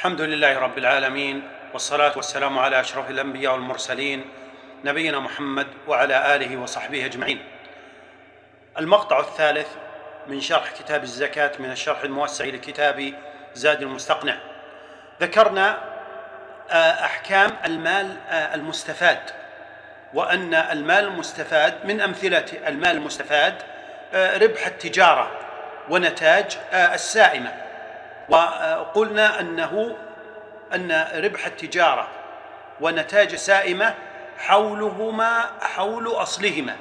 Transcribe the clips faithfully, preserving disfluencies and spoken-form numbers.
الحمد لله رب العالمين، والصلاة والسلام على أشرف الأنبياء والمرسلين نبينا محمد وعلى آله وصحبه أجمعين. المقطع الثالث من شرح كتاب الزكاة من الشرح الموسع لكتاب زاد المستقنع. ذكرنا أحكام المال المستفاد، وأن المال المستفاد من أمثلة المال المستفاد ربح التجارة ونتاج السائمة، وقلنا أنه أن ربح التجارة ونتاج السائمة حولهما حول أصلهما،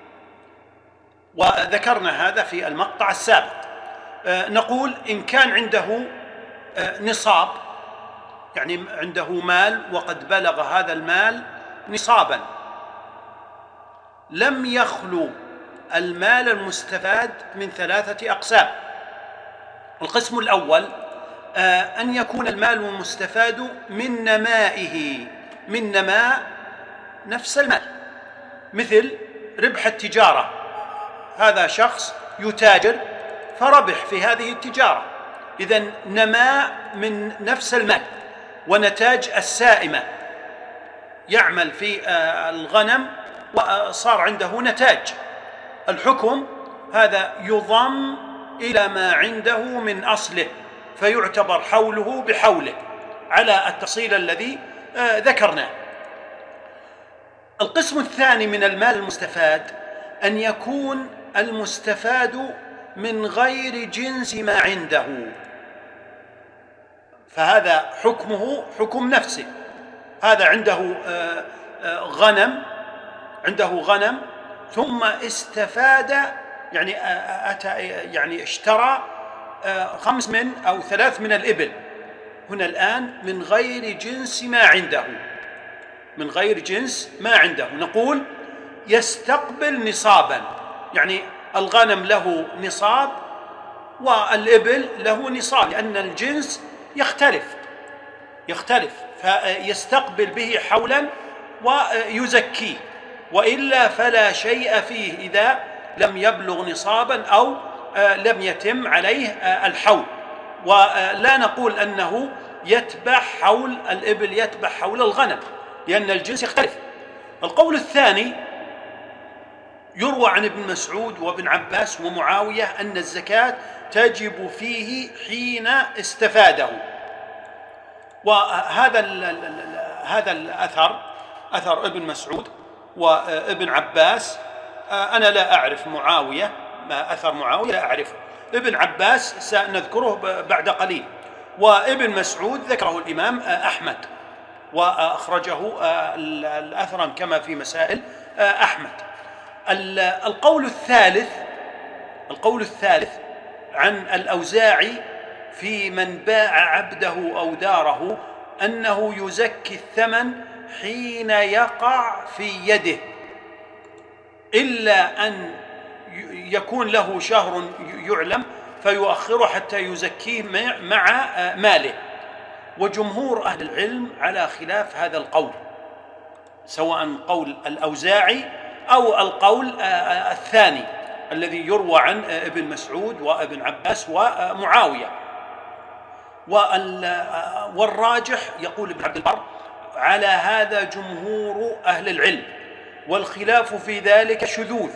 وذكرنا هذا في المقطع السابق. نقول إن كان عنده نصاب، يعني عنده مال وقد بلغ هذا المال نصابا، لم يخلو المال المستفاد من ثلاثة أقسام. القسم الأول أن يكون المال المستفاد من نمائه، من نماء نفس المال، مثل ربح التجارة. هذا شخص يتاجر فربح في هذه التجارة، إذن نماء من نفس المال. ونتاج السائمة، يعمل في الغنم وصار عنده نتاج. الحكم هذا يضم إلى ما عنده من أصله، فيعتبر حوله بحوله على التفصيل الذي ذكرناه. القسم الثاني من المال المستفاد أن يكون المستفاد من غير جنس ما عنده، فهذا حكمه حكم نفسه. هذا عنده غنم عنده غنم ثم استفاد، يعني أتى يعني اشترى خمس من أو ثلاث من الإبل. هنا الآن من غير جنس ما عنده، من غير جنس ما عنده نقول يستقبل نصابا، يعني الغنم له نصاب والإبل له نصاب، لأن الجنس يختلف يختلف فيستقبل به حولا ويزكيه، وإلا فلا شيء فيه إذا لم يبلغ نصابا أو لم يتم عليه الحول. ولا نقول أنه يتبع حول الإبل يتبع حول الغنم، لأن الجنس يختلف. القول الثاني يروى عن ابن مسعود وابن عباس ومعاوية أن الزكاة تجب فيه حين استفاده. وهذا هذا الأثر أثر ابن مسعود وابن عباس، أنا لا أعرف معاوية، ما أثر معاوية لا أعرفه. ابن عباس سنذكره بعد قليل، وابن مسعود ذكره الإمام أحمد وأخرجه الأثرا كما في مسائل أحمد. القول الثالث القول الثالث عن الأوزاعي في من باع عبده أو داره أنه يزكي الثمن حين يقع في يده، إلا أن يكون له شهر يعلم فيؤخره حتى يزكيه مع ماله. وجمهور أهل العلم على خلاف هذا القول، سواء قول الأوزاعي أو القول الثاني الذي يروى عن ابن مسعود وابن عباس ومعاوية. والراجح يقول ابن عبد البر على هذا جمهور أهل العلم، والخلاف في ذلك شذوذ.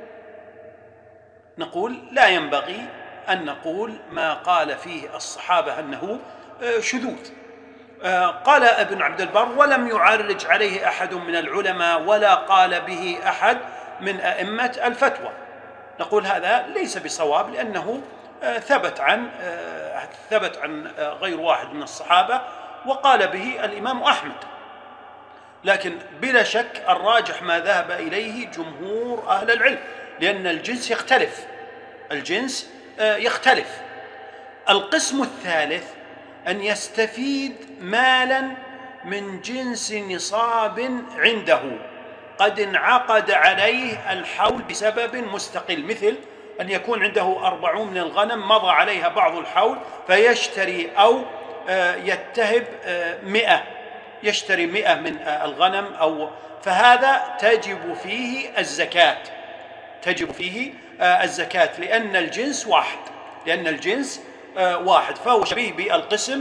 نقول لا ينبغي أن نقول ما قال فيه الصحابة أنه شذوذ. قال ابن عبد البر ولم يعرج عليه أحد من العلماء ولا قال به أحد من أئمة الفتوى. نقول هذا ليس بصواب، لأنه ثبت عن ثبت عن غير واحد من الصحابة وقال به الإمام أحمد. لكن بلا شك الراجح ما ذهب إليه جمهور أهل العلم، لأن الجنس يختلف الجنس يختلف. القسم الثالث أن يستفيد مالا من جنس نصاب عنده قد انعقد عليه الحول بسبب مستقل، مثل أن يكون عنده أربعون من الغنم مضى عليها بعض الحول فيشتري أو يتهب مئة يشتري مئة من الغنم، أو فهذا تجب فيه الزكاة تجب فيه الزكاة لأن الجنس واحد لأن الجنس واحد فهو شبيه بالقسم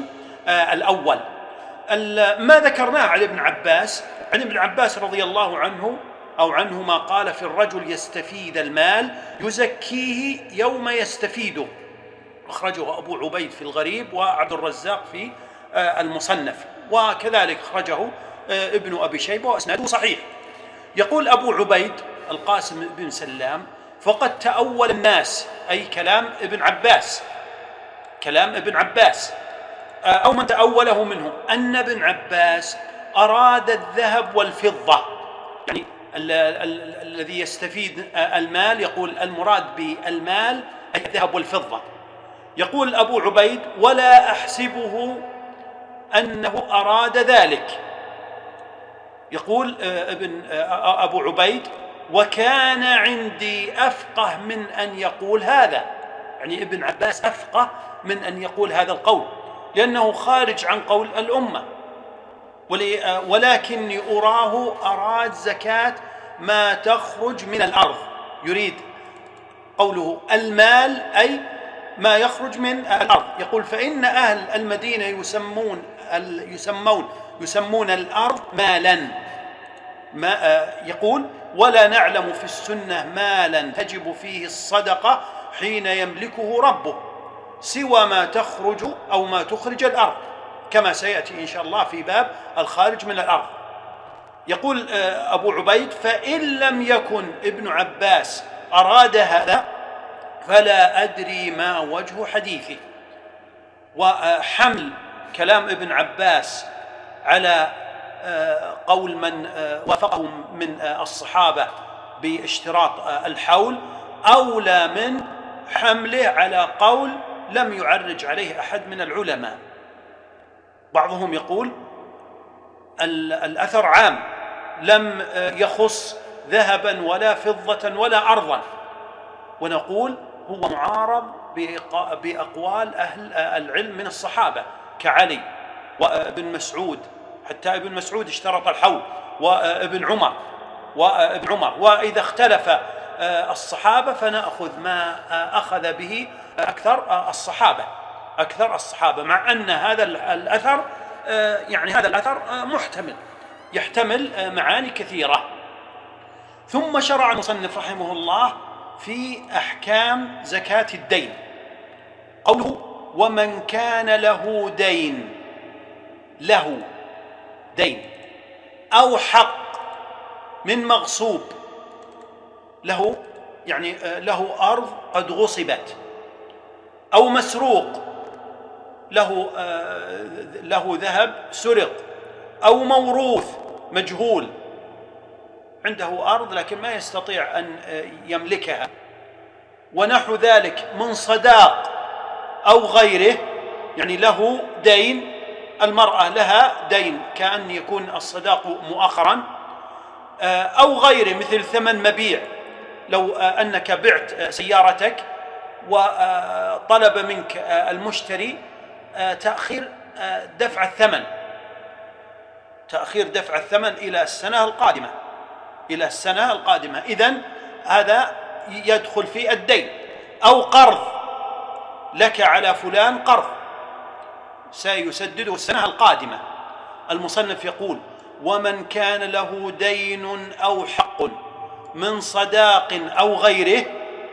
الأول. ما ذكرناه عن ابن عباس، عن ابن عباس رضي الله عنه أو عنهما قال: في الرجل يستفيد المال يزكيه يوم يستفيده. أخرجه أبو عبيد في الغريب وعبد الرزاق في المصنف، وكذلك أخرجه ابن أبي شيبة وأسناده صحيح. يقول أبو عبيد القاسم بن سلام: فقد تأول الناس، أي كلام ابن عباس، كلام ابن عباس أو من تأوله منهم، أن ابن عباس أراد الذهب والفضة، يعني ال- ال- الذي يستفيد المال، يقول المراد بالمال أي الذهب والفضة. يقول أبو عبيد: ولا أحسبه أنه أراد ذلك. يقول ابن أبو عبيد: وكان عندي أفقه من أن يقول هذا، يعني ابن عباس أفقه من أن يقول هذا القول، لأنه خارج عن قول الأمة. ولكني أراه أراد زكاة ما تخرج من الأرض، يريد قوله المال أي ما يخرج من الأرض. يقول: فإن أهل المدينة يسمون يسمون يسمون الأرض مالا. ما يقول: ولا نعلم في السنة مالا تجب فيه الصدقة حين يملكه ربه سوى ما تخرج أو ما تخرج الأرض، كما سيأتي إن شاء الله في باب الخارج من الأرض. يقول أبو عبيد: فإن لم يكن ابن عباس أراد هذا فلا أدري ما وجه حديثه. وحمل كلام ابن عباس على قول من وافقه من الصحابة باشتراط الحول أولى من حمله على قول لم يعرج عليه أحد من العلماء. بعضهم يقول الأثر عام، لم يخص ذهبا ولا فضة ولا أرضا، ونقول هو معارض بأقوال أهل العلم من الصحابة كعلي وابن مسعود، حتى ابن مسعود اشترط الحول، وابن عمر وابن عمر وإذا اختلف الصحابة فنأخذ ما أخذ به أكثر الصحابة أكثر الصحابة مع أن هذا الأثر يعني هذا الأثر محتمل، يحتمل معاني كثيرة. ثم شرع المصنف رحمه الله في أحكام زكاة الدين، قوله: ومن كان له دين له دين أو حق من مغصوب، له يعني له أرض قد غصبت، أو مسروق، له له ذهب سرق، أو موروث مجهول، عنده أرض لكن ما يستطيع أن يملكها، ونحو ذلك من صداق أو غيره، يعني له دين، المرأة لها دين كأن يكون الصداق مؤخرا، أو غيره مثل ثمن مبيع، لو أنك بعت سيارتك وطلب منك المشتري تأخير دفع الثمن تأخير دفع الثمن إلى السنة القادمة إلى السنة القادمة إذن هذا يدخل في الدين. أو قرض، لك على فلان قرض سيسدده السنة القادمة. المصنف يقول: ومن كان له دين أو حق من صداق أو غيره،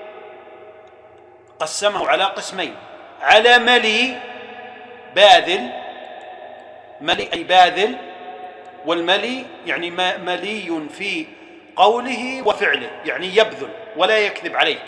قسمه على قسمين: على ملي باذل، ملي أي باذل، والملي يعني ملي في قوله وفعله، يعني يبذل ولا يكذب عليك،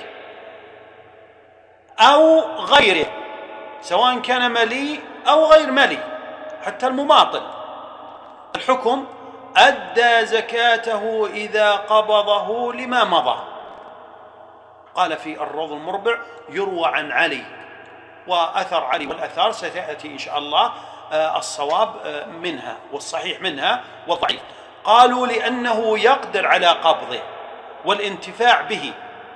أو غيره، سواء كان ملي أو غير ملي، حتى المماطل. الحكم: أدى زكاته إذا قبضه لما مضى. قال في الروض المربع: يروى عن علي، وأثر علي والأثار ستأتي إن شاء الله الصواب منها والصحيح منها والضعيف. قالوا: لأنه يقدر على قبضه والانتفاع به،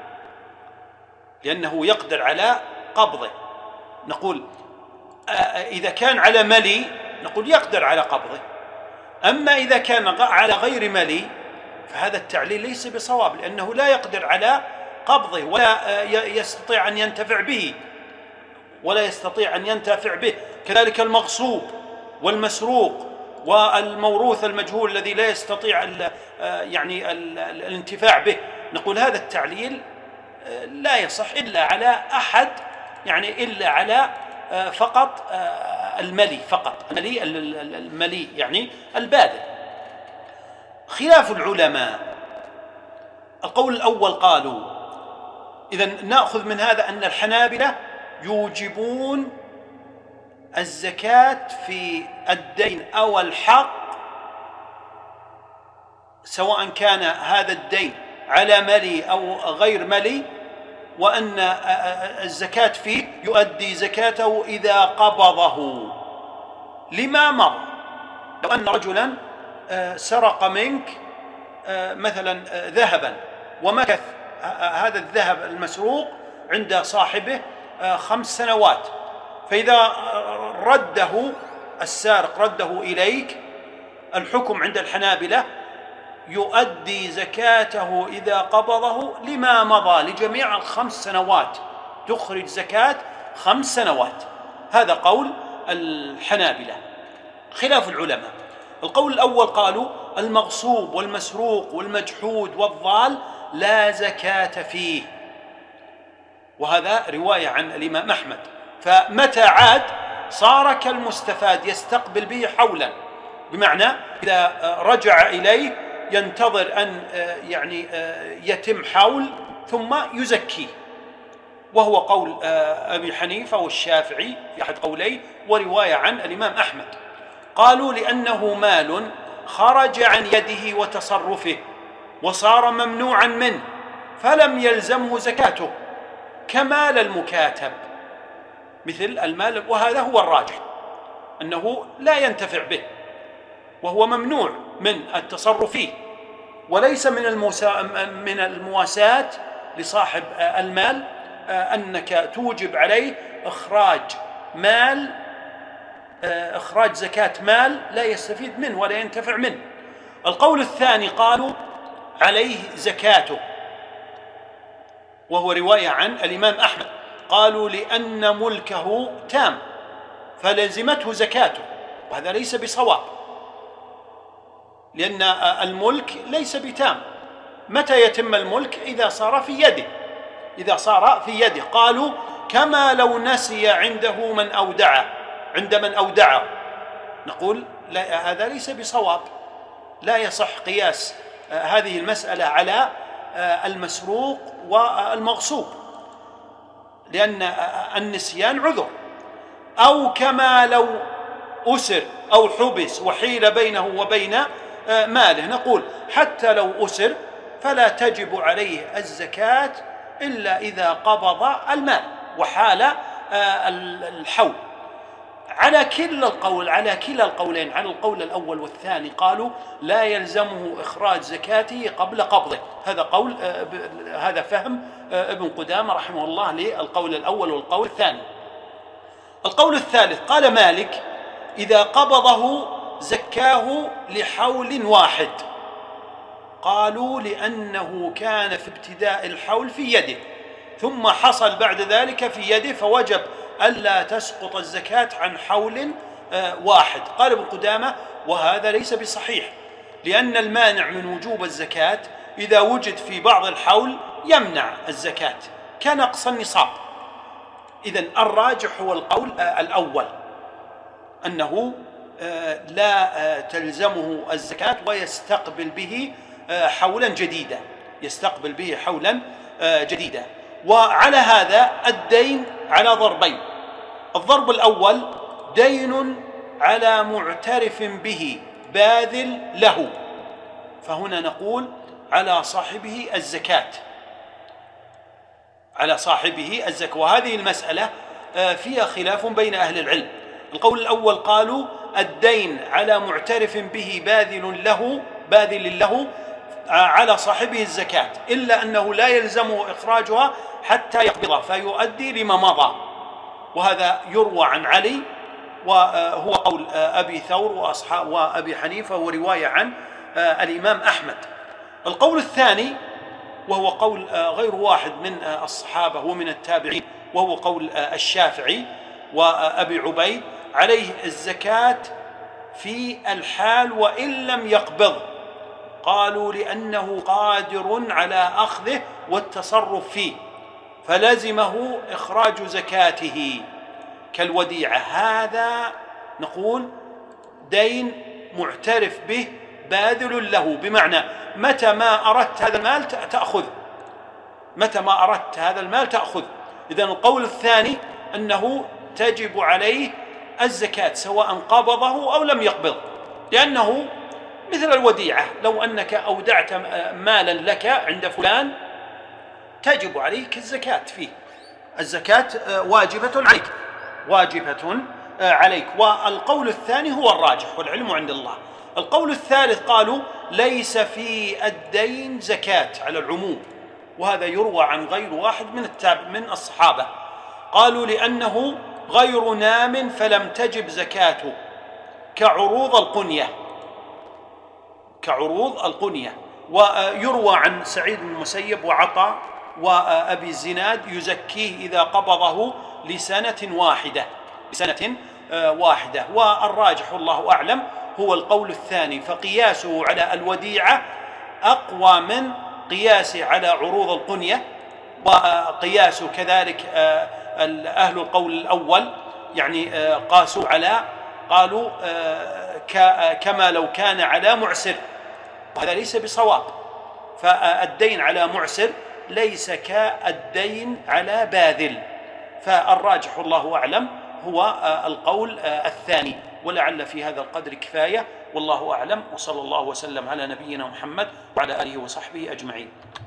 لأنه يقدر على قبضه. نقول إذا كان على ملي نقول يقدر على قبضه، أما إذا كان على غير ملي فهذا التعليل ليس بصواب، لأنه لا يقدر على قبضه ولا يستطيع أن ينتفع به ولا يستطيع أن ينتفع به كذلك المغصوب والمسروق والموروث المجهول الذي لا يستطيع ال يعني ال الانتفاع به، نقول هذا التعليل لا يصح إلا على أحد، يعني إلا على فقط الملي، فقط الملي الملي يعني البادل. خلاف العلماء، القول الأول قالوا، إذن نأخذ من هذا أن الحنابلة يوجبون الزكاة في الدين أو الحق، سواء كان هذا الدين على ملي أو غير ملي، وأن الزكاة فيه يؤدي زكاته إذا قبضه لما مر. لو أن رجلا سرق منك مثلا ذهبا ومكث هذا الذهب المسروق عند صاحبه خمس سنوات، فإذا رده السارق رده إليك، الحكم عند الحنابلة يؤدي زكاته إذا قبضه لما مضى، لجميع الخمس سنوات تخرج زكاة خمس سنوات. هذا قول الحنابلة خلاف العلماء. القول الأول قالوا المغصوب والمسروق والمجحود والضال لا زكاة فيه، وهذا رواية عن الإمام أحمد. فمتى عاد صار كالمستفاد يستقبل به حولا، بمعنى إذا رجع إليه ينتظر أن يعني يتم حول ثم يزكيه، وهو قول أبي حنيفة والشافعي في أحد قوليه، ورواية عن الإمام أحمد. قالوا لأنه مال خرج عن يده وتصرفه وصار ممنوعا منه فلم يلزمه زكاته كمال المكاتب، مثل المال، وهذا هو الراجح أنه لا ينتفع به وهو ممنوع من التصرف فيه، وليس من الموسا من المواساة لصاحب المال أنك توجب عليه إخراج مال، إخراج زكاة مال لا يستفيد منه ولا ينتفع منه. القول الثاني قالوا عليه زكاته، وهو رواية عن الإمام أحمد، قالوا لأن ملكه تام فلزمته زكاته، وهذا ليس بصواب، لأن الملك ليس بتام. متى يتم الملك؟ إذا صار في يده، إذا صار في يده. قالوا كما لو نسي عنده من أودعه، عند من أودعه، نقول لا، هذا ليس بصواب، لا يصح قياس هذه المسألة على المسروق والمغصوب، لأن النسيان عذر. أو كما لو أسر أو حبس وحيل بينه وبين ماله، نقول حتى لو أسر فلا تجب عليه الزكاة إلا إذا قبض المال وحال الحول. على كلا القول على كلا القولين، على القول الأول والثاني، قالوا لا يلزمه إخراج زكاته قبل قبضه. هذا قول هذا فهم ابن قدامة رحمه الله للقول الأول والقول الثاني. القول الثالث قال مالك إذا قبضه زكاه لحول واحد، قالوا لأنه كان في ابتداء الحول في يده ثم حصل بعد ذلك في يده، فوجب ألا تسقط الزكاة عن حول واحد. قال ابن قدامة وهذا ليس بصحيح، لأن المانع من وجوب الزكاة إذا وجد في بعض الحول يمنع الزكاة كنقص النصاب. إذن الراجح هو القول الأول، أنه لا تلزمه الزكاة ويستقبل به حولا جديدا، يستقبل به حولا جديدا. وعلى هذا الدين على ضربين. الضرب الأول دين على معترف به باذل له، فهنا نقول على صاحبه الزكاة، على صاحبه الزكاة. وهذه المسألة فيها خلاف بين أهل العلم. القول الأول قالوا الدين على معترف به باذل له باذل له على صاحبه الزكاة، إلا أنه لا يلزمه إخراجها حتى يقبضها فيؤدي لما مضى، وهذا يروى عن علي، وهو قول أبي ثور وأصحاب وأبي حنيفة، ورواية عن الإمام أحمد. القول الثاني وهو قول غير واحد من الصحابة ومن التابعين، وهو قول الشافعي وأبي عبيد، عليه الزكاة في الحال وإن لم يقبض؟ قالوا لأنه قادر على أخذه والتصرف فيه فلزمه إخراج زكاته كالوديعة. هذا نقول دين معترف به باذل له، بمعنى متى ما أردت هذا المال تأخذ، متى ما أردت هذا المال تأخذ. إذن القول الثاني أنه تجب عليه الزكاة سواء قبضه أو لم يقبض، لأنه مثل الوديعة، لو أنك أودعت مالا لك عند فلان تجب عليك الزكاة فيه، الزكاة واجبة عليك، واجبة عليك. والقول الثاني هو الراجح والعلم عند الله. القول الثالث قالوا ليس في الدين زكاة على العموم، وهذا يروى عن غير واحد من التاب من الصحابة. قالوا لأنه غير نام فلم تجب زكاته كعروض القنية، كعروض القنية. ويروى عن سعيد بن المسيب وعطاء وأبي الزناد يزكيه إذا قبضه لسنة واحدة، لسنة واحدة. والراجح والله أعلم هو القول الثاني، فقياسه على الوديعة أقوى من قياسه على عروض القنية، وقياسه كذلك أهل القول الأول يعني قاسوا على، قالوا كما لو كان على معسر، وهذا ليس بصواب. فالدين على معسر ليس كالدين على باذل، فالراجح والله أعلم هو القول الثاني. ولعل في هذا القدر كفاية، والله أعلم، وصلى الله وسلم على نبينا محمد وعلى آله وصحبه أجمعين.